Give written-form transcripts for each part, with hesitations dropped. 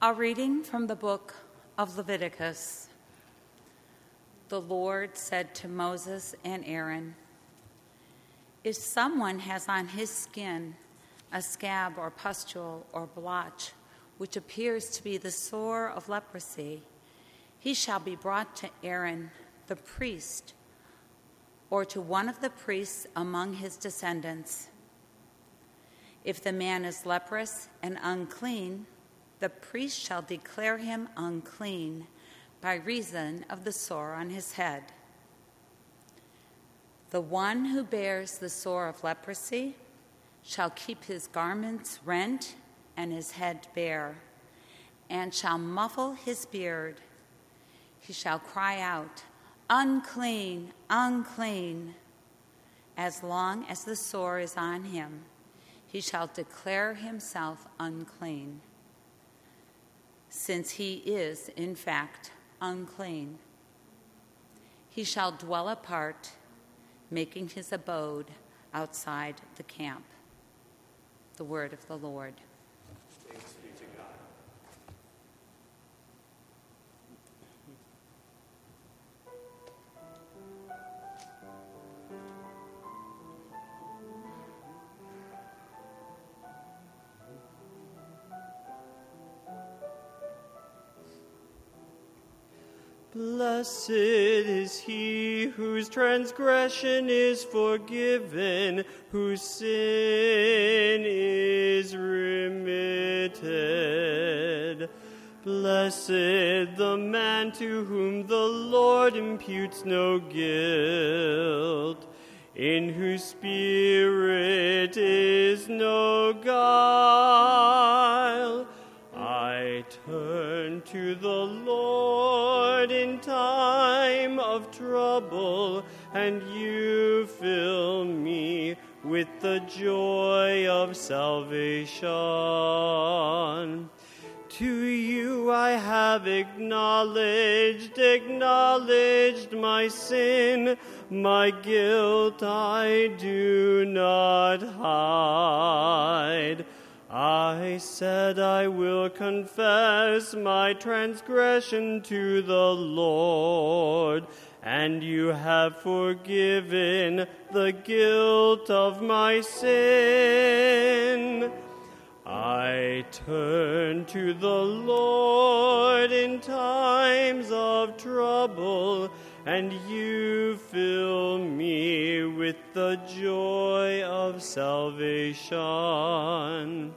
A reading from the book of Leviticus. The Lord said to Moses and Aaron, "If someone has on his skin a scab or pustule or blotch, which appears to be the sore of leprosy, he shall be brought to Aaron the priest, or to one of the priests among his descendants. If the man is leprous and unclean, the priest shall declare him unclean by reason of the sore on his head. The one who bears the sore of leprosy shall keep his garments rent and his head bare, and shall muffle his beard. He shall cry out, 'Unclean, unclean!' As long as the sore is on him, he shall declare himself unclean, since he is, in fact, unclean. He shall dwell apart, making his abode outside the camp." The word of the Lord. Thanks be to God. Blessed is he whose transgression is forgiven, whose sin is remitted. Blessed the man to whom the Lord imputes no guilt, in whose spirit is no guile. I turn to the Lord in time of trouble, and you fill me with the joy of salvation. To you I have acknowledged my sin, my guilt I do not hide. I said I will confess my transgression to the Lord, and you have forgiven the guilt of my sin. I turn to the Lord in times of trouble, and you fill me with the joy of salvation.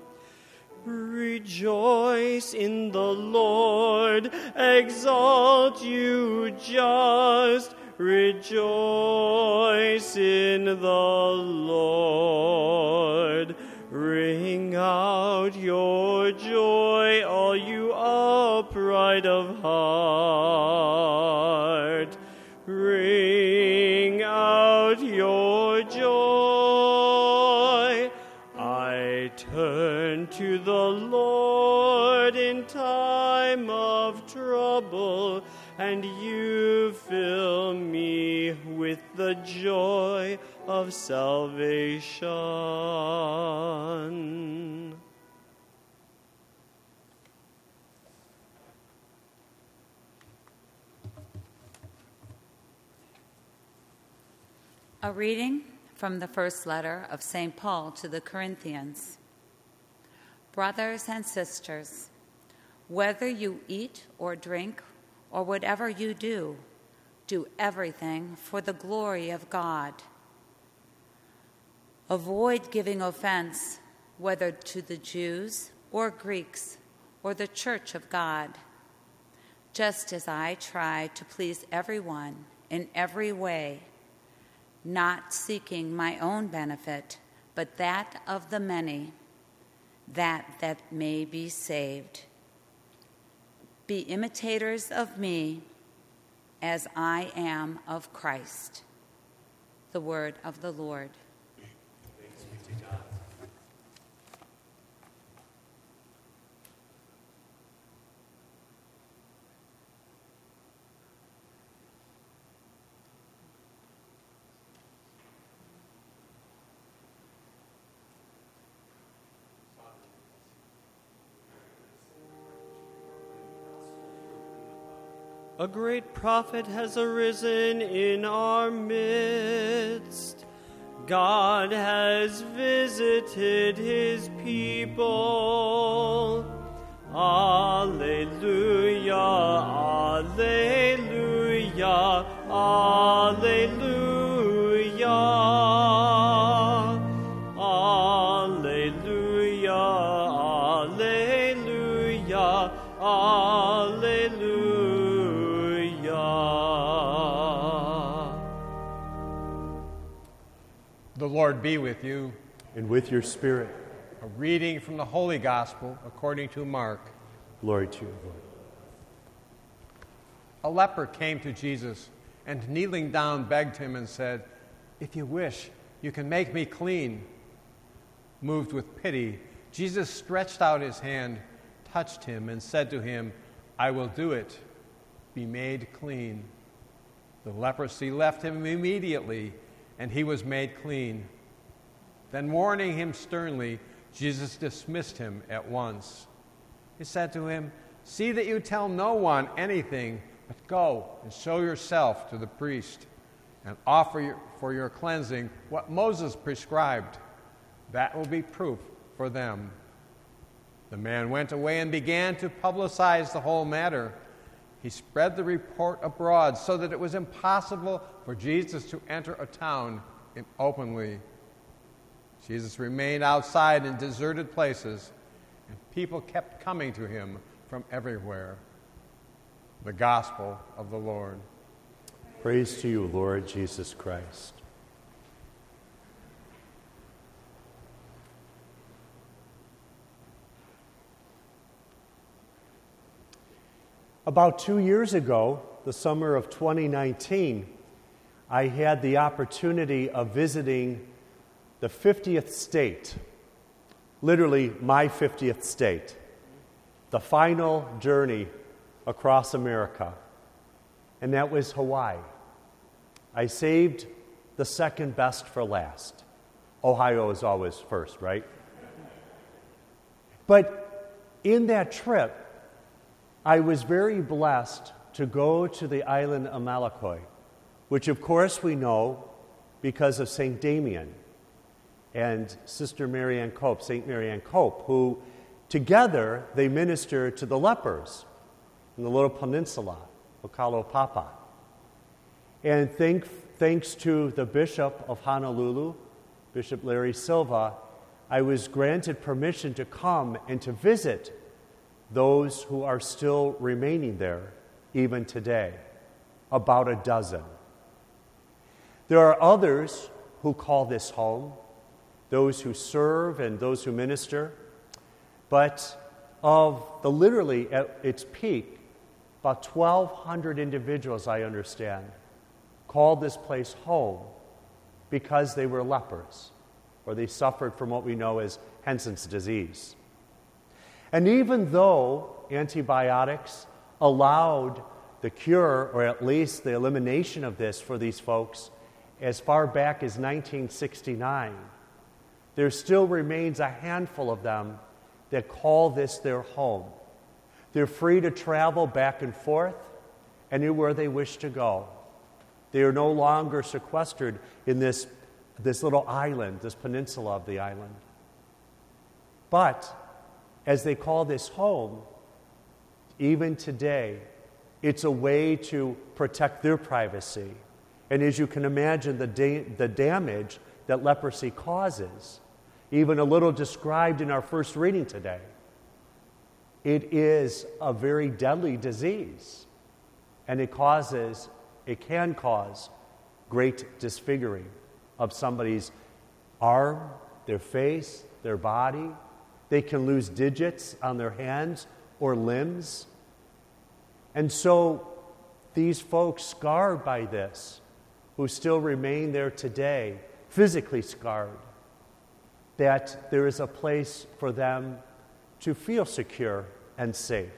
Rejoice in the Lord, exalt you just, rejoice in the Lord. Ring out your joy, all you upright of heart. Ring out your joy. I turn to the Lord in time of trouble, and you fill me with the joy of salvation. A reading from the first letter of St. Paul to the Corinthians. Brothers and sisters, whether you eat or drink or whatever you do, do everything for the glory of God. Avoid giving offense, whether to the Jews or Greeks or the Church of God, just as I try to please everyone in every way, not seeking my own benefit, but that of the many, that may be saved. Be imitators of me as I am of Christ." The word of the Lord. Thanks be to God. a great prophet has arisen in our midst. God has visited his people. Alleluia, alleluia, alleluia. Alleluia, alleluia, alleluia. The Lord be with you. And with your spirit. A reading from the Holy Gospel according to Mark. Glory to you, Lord. A leper came to Jesus and, kneeling down, begged him and said, "If you wish, you can make me clean." Moved with pity, Jesus stretched out his hand, touched him, and said to him, "I will do it. Be made clean." The leprosy left him immediately, and he was made clean. Then, warning him sternly, Jesus dismissed him at once. He said to him, "See that you tell no one anything, but go and show yourself to the priest and offer for your cleansing what Moses prescribed. That will be proof for them." The man went away and began to publicize the whole matter. He spread the report abroad so that it was impossible for Jesus to enter a town openly. Jesus remained outside in deserted places, and people kept coming to him from everywhere. The Gospel of the Lord. Praise to you, Lord Jesus Christ. About 2 years ago, the summer of 2019, I had the opportunity of visiting the 50th state, literally my 50th state, the final journey across America, and that was Hawaii. I saved the second best for last. Ohio is always first, right? But in that trip, I was very blessed to go to the island of Molokai, which of course we know because of St. Damien and Sister Marianne Cope, St. Marianne Cope, who together they minister to the lepers in the little peninsula of Kalaupapa. And thanks to the Bishop of Honolulu, Bishop Larry Silva, I was granted permission to come and to visit those who are still remaining there even today, about a dozen. There are others who call this home, those who serve and those who minister, but literally at its peak, about 1,200 individuals, I understand, called this place home because they were lepers, or they suffered from what we know as Hansen's disease. And even though antibiotics allowed the cure, or at least the elimination of this for these folks, as far back as 1969, there still remains a handful of them that call this their home. They're free to travel back and forth anywhere they wish to go. They are no longer sequestered in this little island, this peninsula of the island. But as they call this home, even today, it's a way to protect their privacy. And as you can imagine, the damage that leprosy causes, even a little described in our first reading today, it is a very deadly disease. And it can cause great disfiguring of somebody's arm, their face, their body. They can lose digits on their hands or limbs. And so these folks scarred by this, who still remain there today, physically scarred, that there is a place for them to feel secure and safe.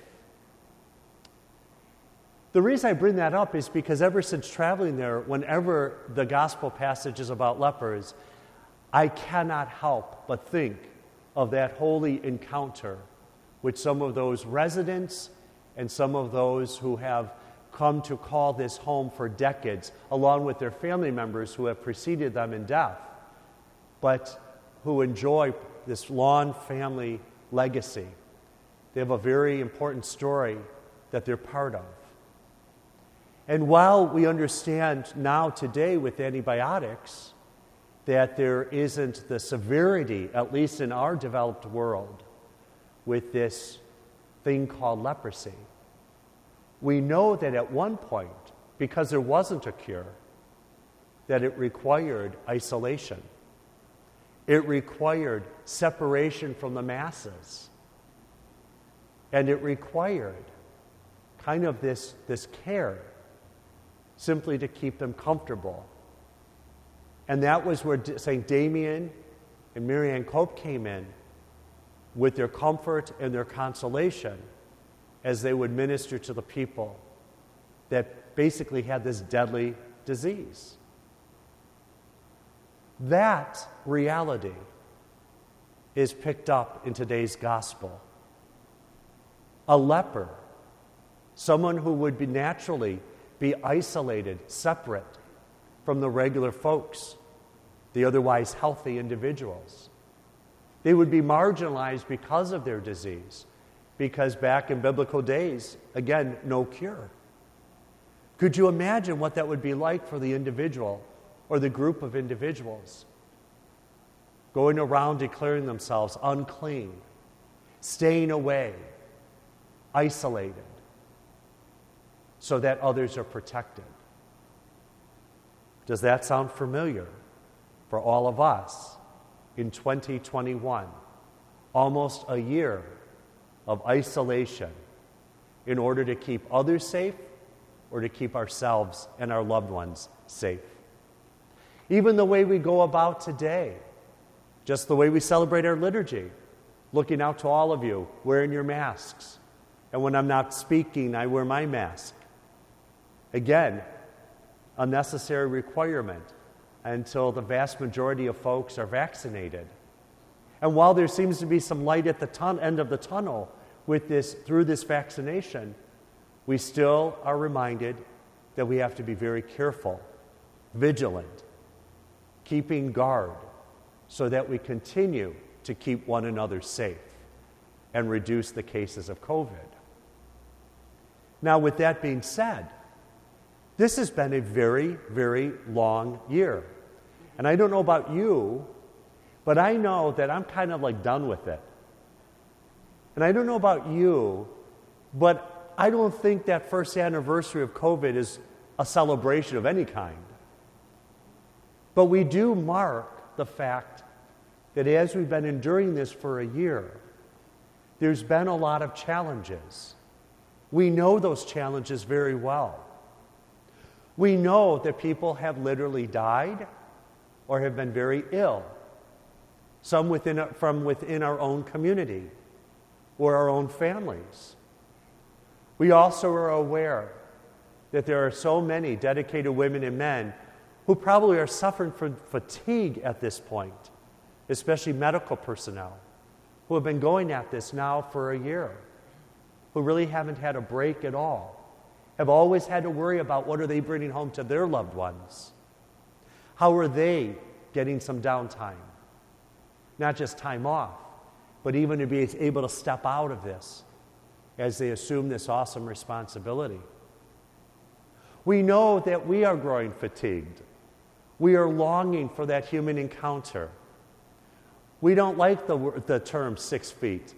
The reason I bring that up is because ever since traveling there, whenever the gospel passage is about lepers, I cannot help but think of that holy encounter with some of those residents and some of those who have come to call this home for decades, along with their family members who have preceded them in death, but who enjoy this long family legacy. They have a very important story that they're part of. And while we understand now today with antibiotics that there isn't the severity, at least in our developed world, with this thing called leprosy, we know that at one point, because there wasn't a cure, that it required isolation. It required separation from the masses. And it required kind of this care simply to keep them comfortable. And that was where St. Damien and Marianne Cope came in with their comfort and their consolation as they would minister to the people that basically had this deadly disease. That reality is picked up in today's gospel. A leper, someone who would be naturally be isolated, separate from the regular folks, the otherwise healthy individuals. They would be marginalized because of their disease, because back in biblical days, again, no cure. Could you imagine what that would be like for the individual or the group of individuals going around declaring themselves unclean, staying away, isolated, so that others are protected? Does that sound familiar for all of us in 2021? Almost a year of isolation in order to keep others safe or to keep ourselves and our loved ones safe. Even the way we go about today, just the way we celebrate our liturgy, looking out to all of you, wearing your masks. And when I'm not speaking, I wear my mask. Again, a necessary requirement until the vast majority of folks are vaccinated. And while there seems to be some light at the end of the tunnel through this vaccination, we still are reminded that we have to be very careful, vigilant, keeping guard, so that we continue to keep one another safe and reduce the cases of COVID. Now, with that being said, this has been a very, very long year. And I don't know about you, but I know that I'm kind of like done with it. And I don't know about you, but I don't think that first anniversary of COVID is a celebration of any kind. But we do mark the fact that as we've been enduring this for a year, there's been a lot of challenges. We know those challenges very well. We know that people have literally died or have been very ill, some from within our own community or our own families. We also are aware that there are so many dedicated women and men who probably are suffering from fatigue at this point, especially medical personnel who have been going at this now for a year, who really haven't had a break at all, have always had to worry about what are they bringing home to their loved ones. How are they getting some downtime? Not just time off, but even to be able to step out of this as they assume this awesome responsibility. We know that we are growing fatigued. We are longing for that human encounter. We don't like the term 6 feet,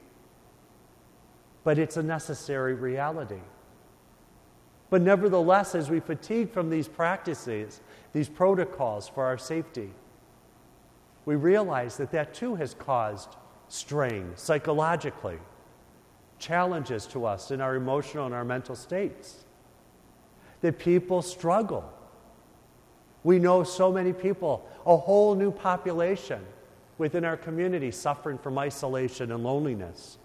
but it's a necessary reality. But nevertheless, as we fatigue from these practices, these protocols for our safety, we realize that that too has caused strain psychologically, challenges to us in our emotional and our mental states, that people struggle. We know so many people, a whole new population within our community suffering from isolation and loneliness.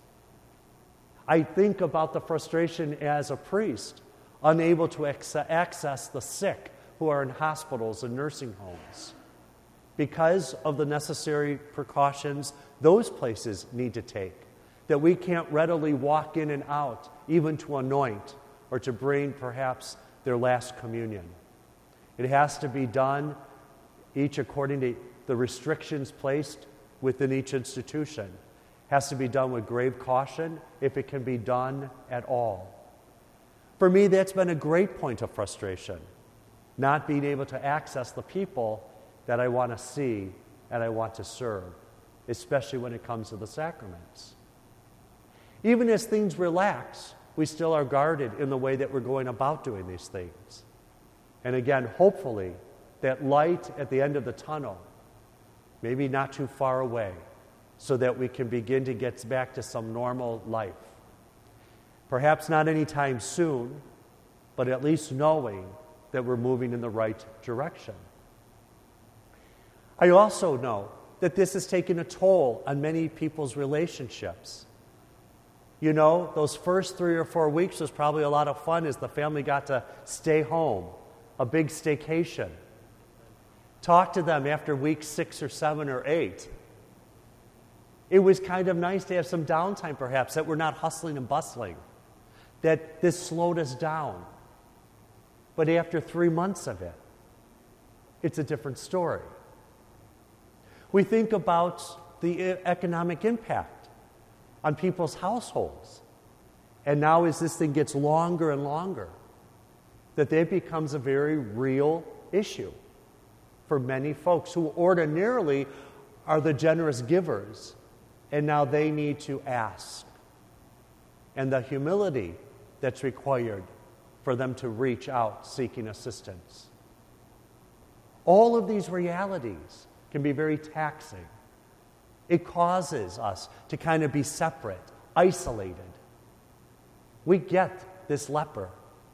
I think about the frustration as a priest, unable to access the sick who are in hospitals and nursing homes because of the necessary precautions those places need to take, that we can't readily walk in and out, even to anoint or to bring perhaps their last communion. It has to be done each according to the restrictions placed within each institution. It has to be done with grave caution if it can be done at all. For me, that's been a great point of frustration, not being able to access the people that I want to see and I want to serve, especially when it comes to the sacraments. Even as things relax, we still are guarded in the way that we're going about doing these things. And again, hopefully, that light at the end of the tunnel, maybe not too far away, so that we can begin to get back to some normal life. Perhaps not anytime soon, but at least knowing that we're moving in the right direction. I also know that this has taken a toll on many people's relationships. You know, those first 3 or 4 weeks was probably a lot of fun as the family got to stay home, a big staycation. Talk to them after week 6 or 7 or 8. It was kind of nice to have some downtime, perhaps, that we're not hustling and bustling, that this slowed us down. But after 3 months of it, it's a different story. We think about the economic impact on people's households. And now as this thing gets longer and longer, that it becomes a very real issue for many folks who ordinarily are the generous givers, and now they need to ask. And the humility that's required for them to reach out seeking assistance. All of these realities can be very taxing. It causes us to kind of be separate, isolated. We get this leper.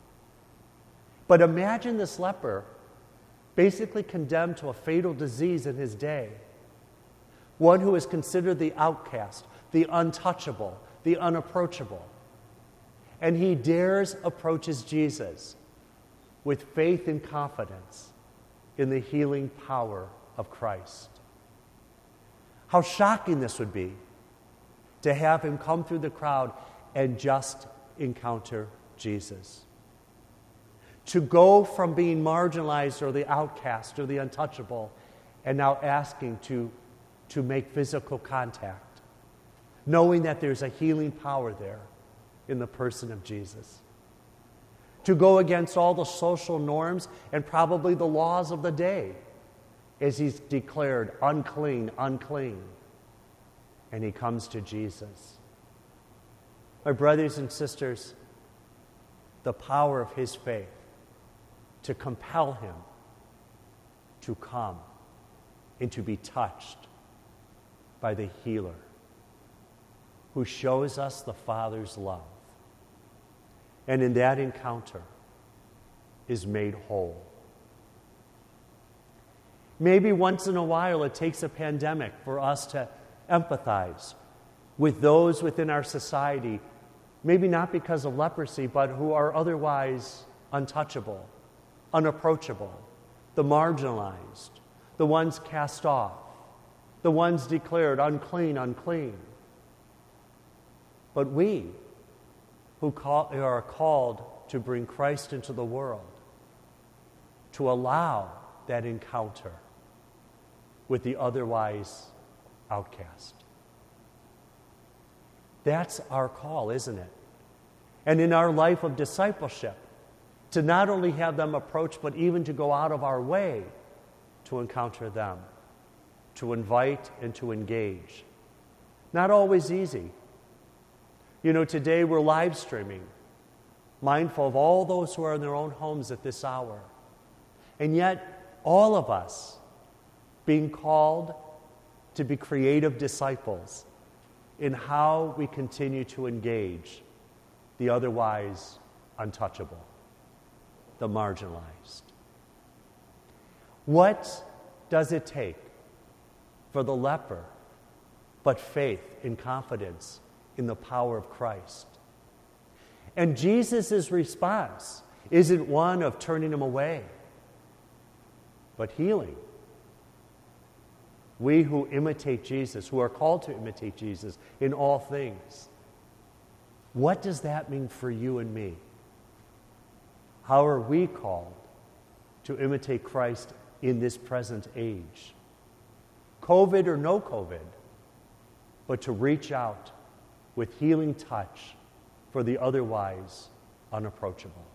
But imagine this leper basically condemned to a fatal disease in his day. One who is considered the outcast, the untouchable, the unapproachable. And he dares approaches Jesus with faith and confidence in the healing power of Christ. How shocking this would be to have him come through the crowd and just encounter Jesus. To go from being marginalized or the outcast or the untouchable and now asking to make physical contact, knowing that there's a healing power there in the person of Jesus. To go against all the social norms and probably the laws of the day as he's declared unclean, unclean. And he comes to Jesus. My brothers and sisters, the power of his faith to compel him to come and to be touched by the healer who shows us the Father's love. And in that encounter is made whole. Maybe once in a while it takes a pandemic for us to empathize with those within our society, maybe not because of leprosy, but who are otherwise untouchable, unapproachable, the marginalized, the ones cast off, the ones declared unclean, unclean. But we who are called to bring Christ into the world, to allow that encounter with the otherwise outcast. That's our call, isn't it? And in our life of discipleship, to not only have them approach, but even to go out of our way to encounter them, to invite and to engage. Not always easy. You know, today we're live streaming, mindful of all those who are in their own homes at this hour. And yet, all of us being called to be creative disciples in how we continue to engage the otherwise untouchable, the marginalized. What does it take for the leper but faith and confidence in the power of Christ? And Jesus' response isn't one of turning him away, but healing. We who imitate Jesus, who are called to imitate Jesus in all things, what does that mean for you and me? How are we called to imitate Christ in this present age? COVID or no COVID, but to reach out with healing touch for the otherwise unapproachable.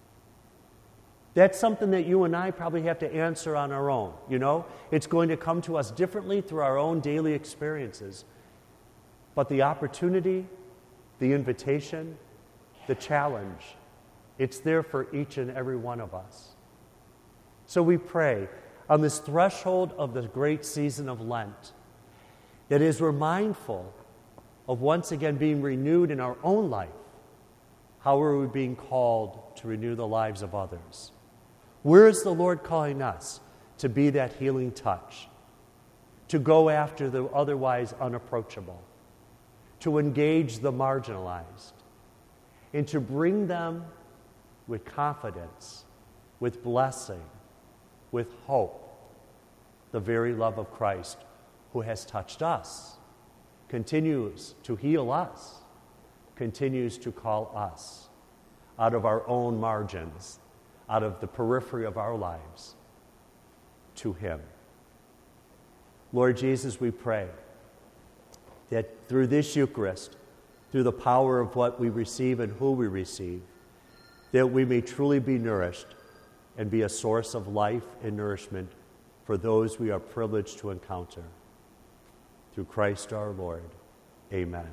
That's something that you and I probably have to answer on our own. You know, it's going to come to us differently through our own daily experiences. But the opportunity, the invitation, the challenge, it's there for each and every one of us. So we pray on this threshold of the great season of Lent, that as we're mindful of once again being renewed in our own life, how are we being called to renew the lives of others? Where is the Lord calling us to be that healing touch, to go after the otherwise unapproachable, to engage the marginalized, and to bring them with confidence, with blessing, with hope, the very love of Christ who has touched us, continues to heal us, continues to call us out of our own margins, out of the periphery of our lives, to Him. Lord Jesus, we pray that through this Eucharist, through the power of what we receive and who we receive, that we may truly be nourished and be a source of life and nourishment for those we are privileged to encounter. Through Christ our Lord. Amen.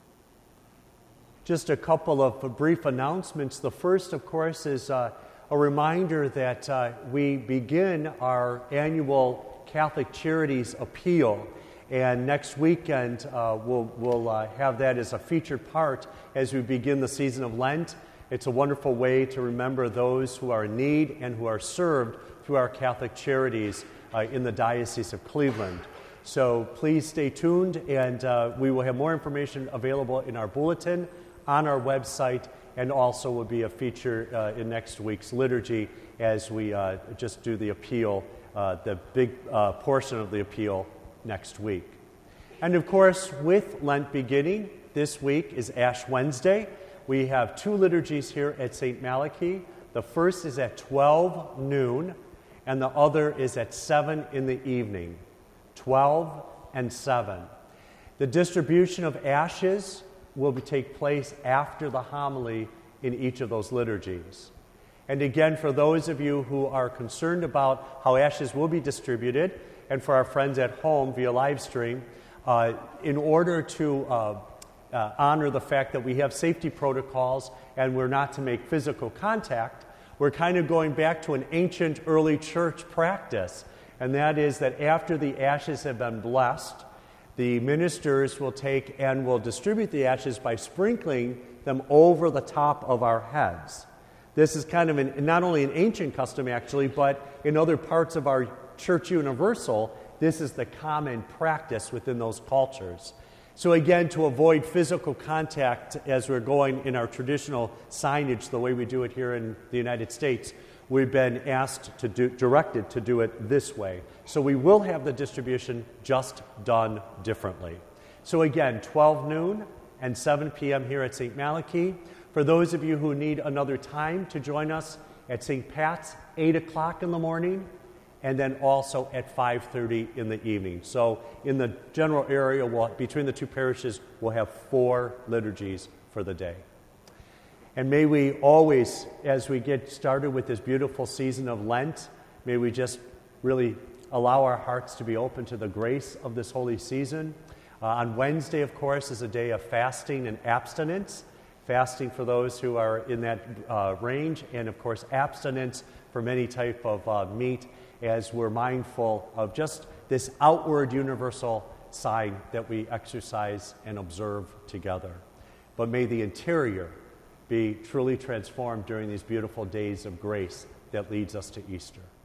Just a couple of brief announcements. The first, of course, is a reminder that we begin our annual Catholic Charities Appeal. And next weekend, we'll have that as a featured part as we begin the season of Lent. It's a wonderful way to remember those who are in need and who are served through our Catholic Charities in the Diocese of Cleveland. So please stay tuned, and we will have more information available in our bulletin, on our website, and also will be a feature in next week's liturgy as we just do the appeal, the big portion of the appeal next week. And of course, with Lent beginning, this week is Ash Wednesday. We have two liturgies here at St. Malachy. The first is at 12 noon, and the other is at 7 in the evening. 12 and 7. The distribution of ashes will take place after the homily in each of those liturgies. And again, for those of you who are concerned about how ashes will be distributed, and for our friends at home via live stream, in order to honor the fact that we have safety protocols and we're not to make physical contact, we're kind of going back to an ancient early church practice. And that is that after the ashes have been blessed, the ministers will take and will distribute the ashes by sprinkling them over the top of our heads. This is kind of not only an ancient custom, actually, but in other parts of our Church Universal, this is the common practice within those cultures. So again, to avoid physical contact as we're going in our traditional signage, the way we do it here in the United States, we've been directed to do it this way. So we will have the distribution just done differently. So again, 12 noon and 7 p.m. here at St. Malachy. For those of you who need another time to join us at St. Pat's, 8 o'clock in the morning, and then also at 5:30 in the evening. So in the general area, between the two parishes, we'll have 4 liturgies for the day. And may we always, as we get started with this beautiful season of Lent, may we just really allow our hearts to be open to the grace of this holy season. On Wednesday, of course, is a day of fasting and abstinence. Fasting for those who are in that range, and of course abstinence from any type of meat, as we're mindful of just this outward universal sign that we exercise and observe together. But may the interior be truly transformed during these beautiful days of grace that leads us to Easter.